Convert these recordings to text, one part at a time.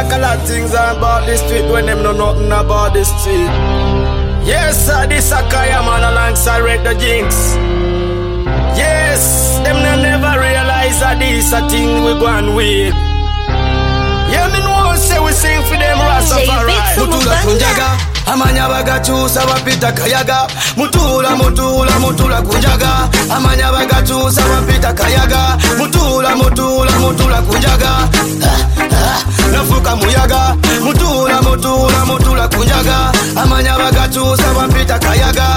talk a lot of things about the street when them know nothing about the street. Yes, sir, this a Kaya man alongside Red the Jinx. Yes, them never realize that this a thing we go and with. Yeah, me know say we sing for them Rastafari. Mutula kunjaga, amanya bagachusa wapita kayaga. Mutula kunjaga, amanya bagachusa wapita kayaga. Mutula kunjaga, nafuka muyaga. Mutula kunjaga, amanya bagachusa wapita kayaga.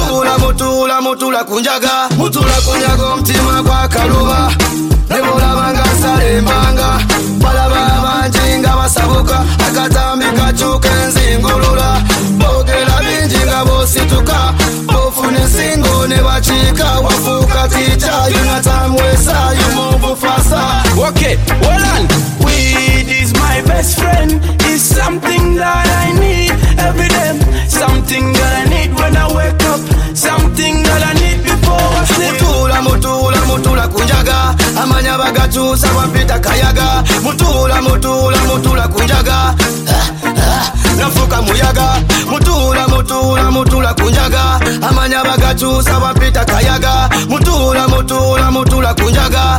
Mutula kunjaga, mtima kwa kaluba. Nebola banga sale mbanga, balaba banjinga basabuka, akatambika chuke nzingulula, bogela binjinga bosituka, bofune singo ne bachika, wafuka ticha, yunatamwesa, yumuvu fasa. Okay, hold on. Weed is my best friend, is something that I need every day, something that I need when I wake up, something that I need before I sleep. Mutula kunjaga, amanya bagachusa wapita kayaga. Mutula kunjaga, nafuka muyaga. Mutula kunjaga, amanya bagachusa wapita kayaga. Mutula kunjaga,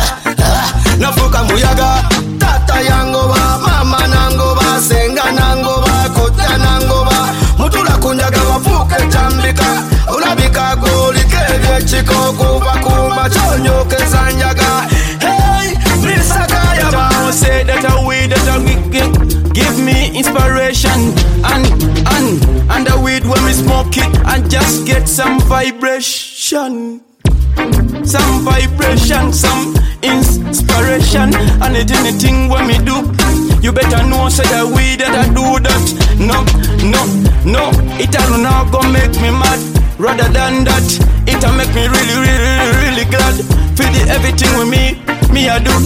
nafuka muyaga. Tata yango ba, mama nango ba, senga nango ba, kota nango ba. Mutula kunjaga wafuke chambika, ulabika goli kege chiko kuba kuma chonyo kezanjaga. Hey, Mr. Kaya ba, say that a weed that a give me inspiration and the weed when we smoke it and just get some vibration. Some vibration, some inspiration, and anything when me do, you better know say the way that I do that. No, it'll not gonna make me mad. Rather than that, it'll make me really glad. Feel the everything with me I do.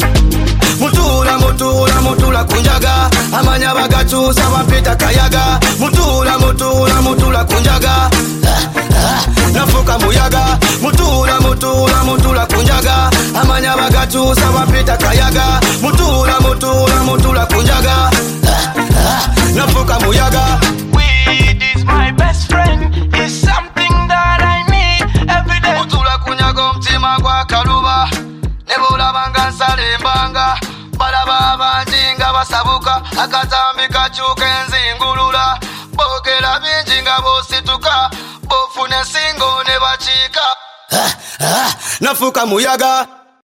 Mutula kunjaga, amanya bagachusa wapita kayaga. Mutula kunjaga, nafuka muyaga. Mutula kunjaga, amanya bagachusa wapita kayaga. Mutula kunjaga, nafuka muyaga. Weed is my best friend, is something that I need every day. Mutula kunjaga mtima kwa kaluba, nebola banga sale mbanga, balaba banjinga basabuka, akatambika chuke nzingulula, bogela binjinga bosituka, bofune singo ne bachika. Nafuka muyaga.